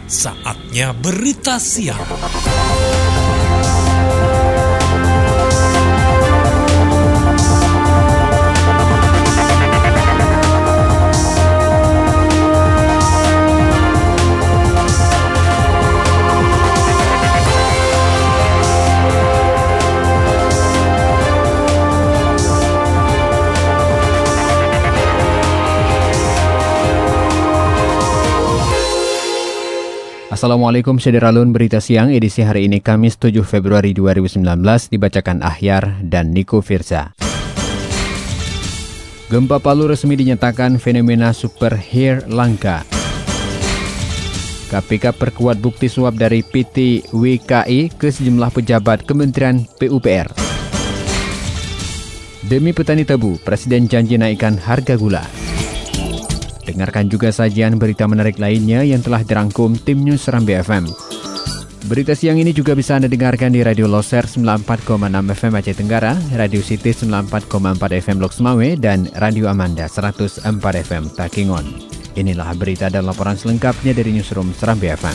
Saatnya berita siang. Assalamualaikum Syederalun, berita siang edisi hari ini Kamis 7 Februari 2019 dibacakan Ahyar dan Niko Firza. Gempa Palu resmi dinyatakan fenomena super hair langka. KPK perkuat bukti suap dari PT WKI ke sejumlah pejabat Kementerian PUPR. Demi petani tebu, Presiden janji naikkan harga gula. Dengarkan juga sajian berita menarik lainnya yang telah dirangkum tim News Serambi FM. Berita siang ini juga bisa Anda dengarkan di Radio Loser 94,6 FM Aceh Tenggara, Radio City 94,4 FM Lok Semawe, dan Radio Amanda 104 FM Takingon. Inilah berita dan laporan selengkapnya dari Newsroom Serambi FM.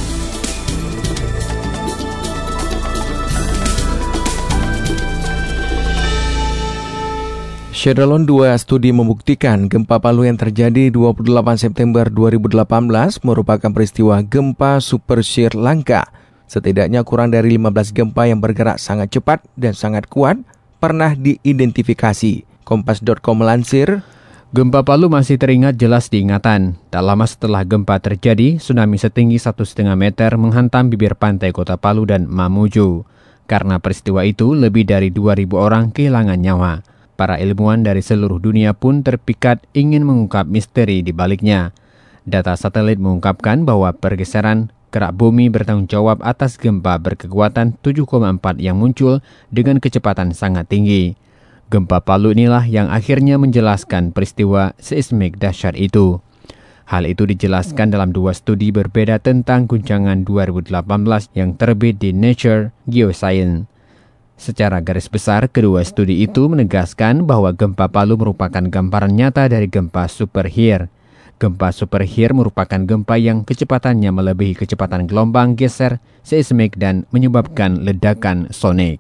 Syederalun, 2 studi membuktikan gempa Palu yang terjadi 28 September 2018 merupakan peristiwa gempa super shear langka. Setidaknya kurang dari 15 gempa yang bergerak sangat cepat dan sangat kuat pernah diidentifikasi. Kompas.com melansir, gempa Palu masih teringat jelas diingatan. Tak lama setelah gempa terjadi, tsunami setinggi 1,5 meter menghantam bibir pantai Kota Palu dan Mamuju. Karena peristiwa itu, lebih dari 2.000 orang kehilangan nyawa. Para ilmuwan dari seluruh dunia pun terpikat ingin mengungkap misteri di baliknya. Data satelit mengungkapkan bahwa pergeseran kerak bumi bertanggung jawab atas gempa berkekuatan 7,4 yang muncul dengan kecepatan sangat tinggi. Gempa Palu inilah yang akhirnya menjelaskan peristiwa seismik dahsyat itu. Hal itu dijelaskan dalam 2 studi berbeda tentang guncangan 2018 yang terbit di Nature Geoscience. Secara garis besar, kedua studi itu menegaskan bahwa gempa Palu merupakan gambaran nyata dari gempa super hair. Gempa super hair merupakan gempa yang kecepatannya melebihi kecepatan gelombang geser seismik dan menyebabkan ledakan sonik.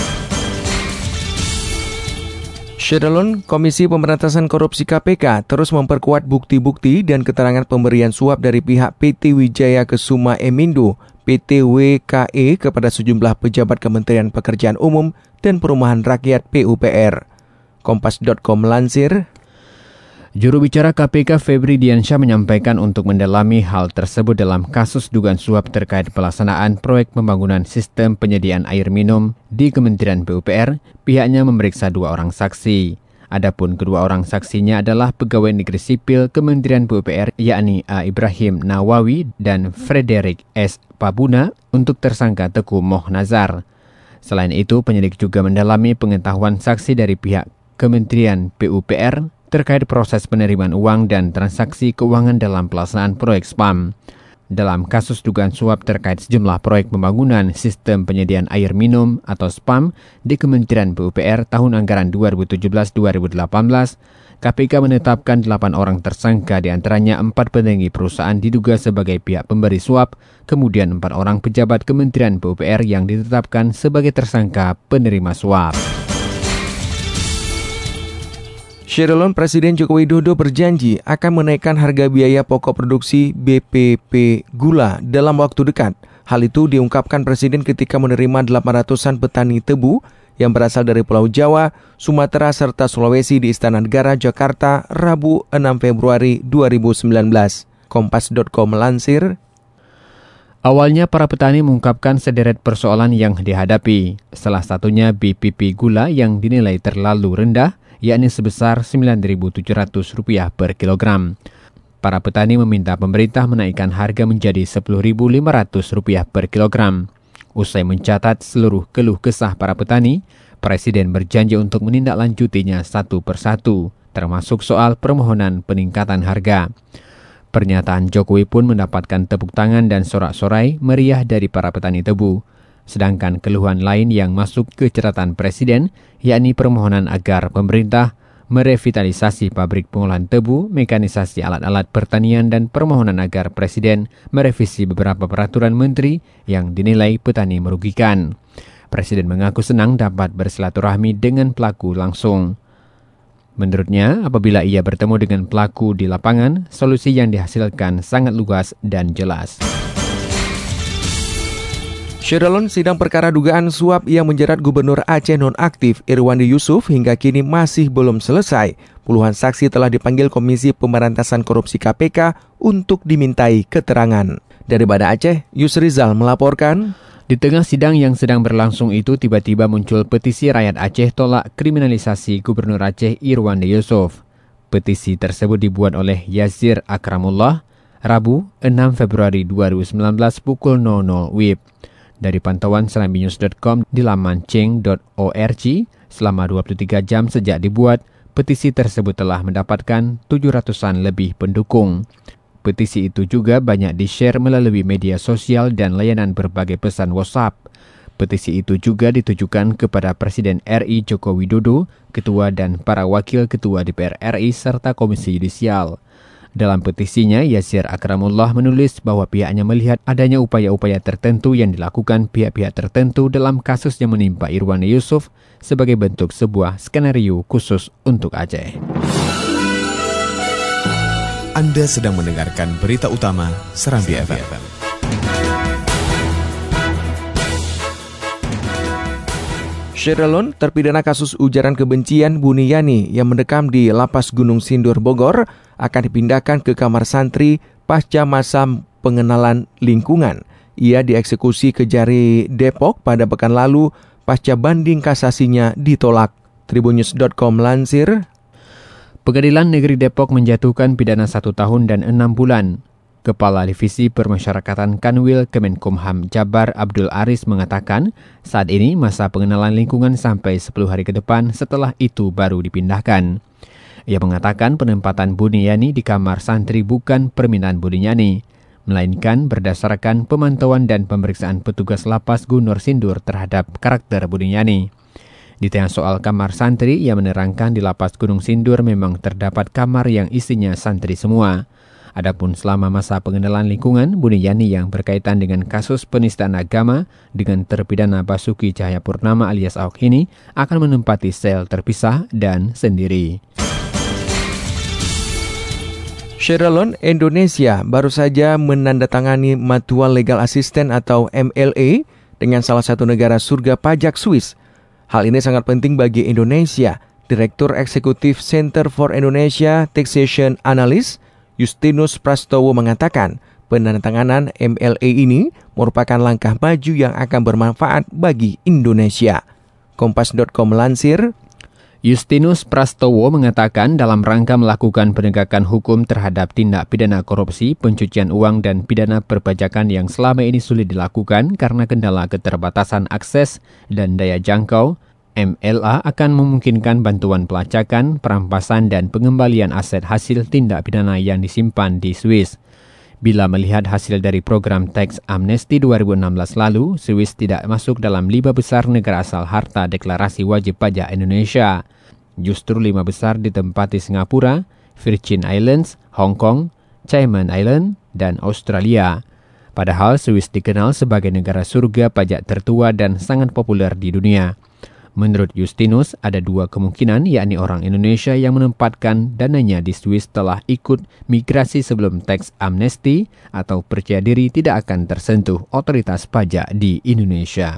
Syederalun, Komisi Pemberantasan Korupsi KPK terus memperkuat bukti-bukti dan keterangan pemberian suap dari pihak PT Wijaya Kesuma Emindo, PT WKE kepada sejumlah pejabat Kementerian Pekerjaan Umum dan Perumahan Rakyat PUPR. Kompas.com melansir, juru bicara KPK Febri Diansyah menyampaikan untuk mendalami hal tersebut dalam kasus dugaan suap terkait pelaksanaan proyek pembangunan sistem penyediaan air minum di Kementerian PUPR, pihaknya memeriksa 2 orang saksi. Adapun kedua orang saksinya adalah pegawai negeri sipil Kementerian PUPR yakni A. Ibrahim Nawawi dan Frederick S. Pabuna untuk tersangka Teguh Moh Nazar. Selain itu, penyidik juga mendalami pengetahuan saksi dari pihak Kementerian PUPR terkait proses penerimaan uang dan transaksi keuangan dalam pelaksanaan proyek SPAM. Dalam kasus dugaan suap terkait sejumlah proyek pembangunan sistem penyediaan air minum atau SPAM di Kementerian PUPR tahun anggaran 2017-2018, KPK menetapkan 8 orang tersangka, diantaranya 4 petinggi perusahaan diduga sebagai pihak pemberi suap, kemudian 4 orang pejabat Kementerian PUPR yang ditetapkan sebagai tersangka penerima suap. Syederalun, Presiden Joko Widodo berjanji akan menaikkan harga biaya pokok produksi BPP gula dalam waktu dekat. Hal itu diungkapkan Presiden ketika menerima 800-an petani tebu yang berasal dari Pulau Jawa, Sumatera, serta Sulawesi di Istana Negara, Jakarta, Rabu 6 Februari 2019. Kompas.com melansir, awalnya para petani mengungkapkan sederet persoalan yang dihadapi. Salah satunya BPP gula yang dinilai terlalu rendah, yakni sebesar Rp9.700 per kilogram. Para petani meminta pemerintah menaikkan harga menjadi Rp10.500 per kilogram. Usai mencatat seluruh keluh kesah para petani, Presiden berjanji untuk menindaklanjutinya satu persatu, termasuk soal permohonan peningkatan harga. Pernyataan Jokowi pun mendapatkan tepuk tangan dan sorak-sorai meriah dari para petani tebu. Sedangkan keluhan lain yang masuk ke catatan Presiden, yakni permohonan agar pemerintah merevitalisasi pabrik pengolahan tebu, mekanisasi alat-alat pertanian, dan permohonan agar Presiden merevisi beberapa peraturan menteri yang dinilai petani merugikan. Presiden mengaku senang dapat bersilaturahmi dengan pelaku langsung. Menurutnya, apabila ia bertemu dengan pelaku di lapangan, solusi yang dihasilkan sangat luas dan jelas. Syedalon sidang perkara dugaan suap yang menjerat Gubernur Aceh nonaktif Irwandi Yusuf hingga kini masih belum selesai. Puluhan saksi telah dipanggil Komisi Pemberantasan Korupsi KPK untuk dimintai keterangan. Dari Banda Aceh, Yusrizal melaporkan. Di tengah sidang yang sedang berlangsung itu, tiba-tiba muncul petisi rakyat Aceh tolak kriminalisasi Gubernur Aceh Irwandi Yusuf. Petisi tersebut dibuat oleh Yasir Akramullah, Rabu 6 Februari 2019 pukul 00 WIB. Dari pantauan serambinews.com di laman ceng.org, selama 23 jam sejak dibuat, petisi tersebut telah mendapatkan 700-an lebih pendukung. Petisi itu juga banyak di-share melalui media sosial dan layanan berbagai pesan WhatsApp. Petisi itu juga ditujukan kepada Presiden RI Joko Widodo, Ketua dan para Wakil Ketua DPR RI serta Komisi Yudisial. Dalam petisinya, Yasir Akramullah menulis bahwa pihaknya melihat adanya upaya-upaya tertentu yang dilakukan pihak-pihak tertentu dalam kasus yang menimpa Irwandi Yusuf sebagai bentuk sebuah skenario khusus untuk Aceh. Anda sedang mendengarkan berita utama Serambi FM. Syedalon, terpidana kasus ujaran kebencian Buniyani yang mendekam di Lapas Gunung Sindur, Bogor, akan dipindahkan ke kamar santri pasca masa pengenalan lingkungan. Ia dieksekusi Kejari Depok pada pekan lalu pasca banding kasasinya ditolak. Tribunnews.com lansir. Pengadilan Negeri Depok menjatuhkan pidana 1 tahun dan 6 bulan. Kepala Divisi Permasyarakatan Kanwil Kemenkumham Jabar Abdul Aris mengatakan saat ini masa pengenalan lingkungan sampai 10 hari ke depan, setelah itu baru dipindahkan. Ia mengatakan penempatan Buniyani di kamar santri bukan permintaan Buniyani, melainkan berdasarkan pemantauan dan pemeriksaan petugas lapas Gunung Sindur terhadap karakter Buniyani. Ditanya soal kamar santri, ia menerangkan di lapas Gunung Sindur memang terdapat kamar yang isinya santri semua. Adapun selama masa pengenalan lingkungan, Buniyani yang berkaitan dengan kasus penistaan agama dengan terpidana Basuki Cahayapurnama alias Ahok ini akan menempati sel terpisah dan sendiri. Syedalon, Indonesia baru saja menandatangani Mutual Legal Assistance atau MLA dengan salah satu negara surga pajak Swiss. Hal ini sangat penting bagi Indonesia. Direktur Eksekutif Center for Indonesia Taxation Analyst Justinus Prastowo mengatakan penandatanganan MLA ini merupakan langkah maju yang akan bermanfaat bagi Indonesia. Kompas.com melansir. Justinus Prastowo mengatakan dalam rangka melakukan penegakan hukum terhadap tindak pidana korupsi, pencucian uang, dan pidana perpajakan yang selama ini sulit dilakukan karena kendala keterbatasan akses dan daya jangkau, MLA akan memungkinkan bantuan pelacakan, perampasan, dan pengembalian aset hasil tindak pidana yang disimpan di Swiss. Bila melihat hasil dari program Tax Amnesty 2016 lalu, Swiss tidak masuk dalam 5 besar negara asal harta deklarasi wajib pajak Indonesia. Justru 5 besar ditempati Singapura, Virgin Islands, Hong Kong, Cayman Island, dan Australia. Padahal Swiss dikenal sebagai negara surga pajak tertua dan sangat populer di dunia. Menurut Justinus, ada 2 kemungkinan, yakni orang Indonesia yang menempatkan dananya di Swiss telah ikut migrasi sebelum Tax Amnesty atau percaya diri tidak akan tersentuh otoritas pajak di Indonesia.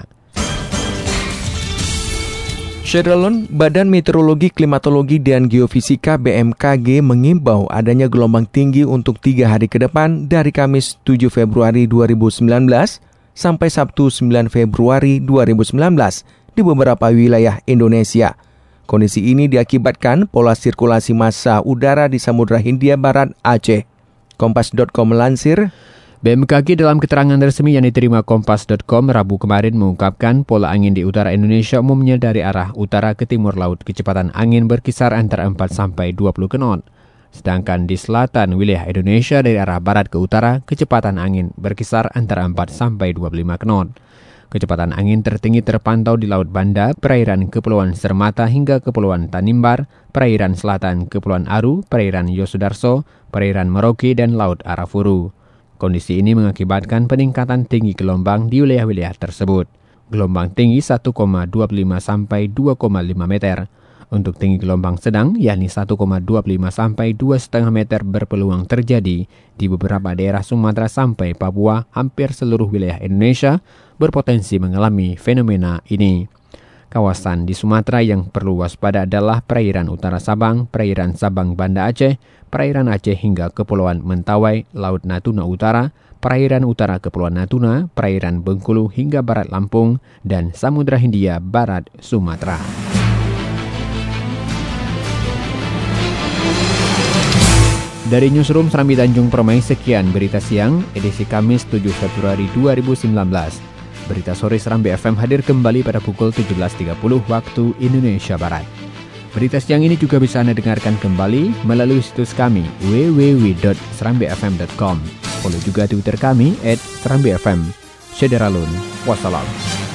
Syedalon, Badan Meteorologi, Klimatologi, dan Geofisika BMKG mengimbau adanya gelombang tinggi untuk 3 hari ke depan dari Kamis 7 Februari 2019 sampai Sabtu 9 Februari 2019 di beberapa wilayah Indonesia. Kondisi ini diakibatkan pola sirkulasi massa udara di Samudra Hindia Barat Aceh. Kompas.com melansir. BMKG dalam keterangan resmi yang diterima Kompas.com Rabu kemarin mengungkapkan pola angin di utara Indonesia umumnya dari arah utara ke timur laut, kecepatan angin berkisar antara 4 sampai 20 knot. Sedangkan di selatan wilayah Indonesia dari arah barat ke utara, kecepatan angin berkisar antara 4 sampai 25 knot. Kecepatan angin tertinggi terpantau di Laut Banda, perairan Kepulauan Sermata hingga Kepulauan Tanimbar, perairan selatan Kepulauan Aru, perairan Yosudarso, perairan Merauke, dan Laut Arafuru. Kondisi ini mengakibatkan peningkatan tinggi gelombang di wilayah-wilayah tersebut. Gelombang tinggi 1,25 sampai 2,5 meter. Untuk tinggi gelombang sedang, yakni 1,25 sampai 2,5 meter berpeluang terjadi di beberapa daerah Sumatera sampai Papua, hampir seluruh wilayah Indonesia berpotensi mengalami fenomena ini. Kawasan di Sumatera yang perlu waspada adalah perairan utara Sabang, perairan Sabang Banda Aceh, perairan Aceh hingga Kepulauan Mentawai, Laut Natuna Utara, perairan utara Kepulauan Natuna, perairan Bengkulu hingga barat Lampung, dan Samudra Hindia barat Sumatera. Dari Newsroom Serambi Tanjung Permai, sekian berita siang, edisi Kamis 7 Februari 2019. Berita sore Serambi FM hadir kembali pada pukul 17.30 waktu Indonesia Barat. Berita siang ini juga bisa Anda dengarkan kembali melalui situs kami www.serambifm.com. Follow juga Twitter kami @serambifm. Syederalun. Wassalam.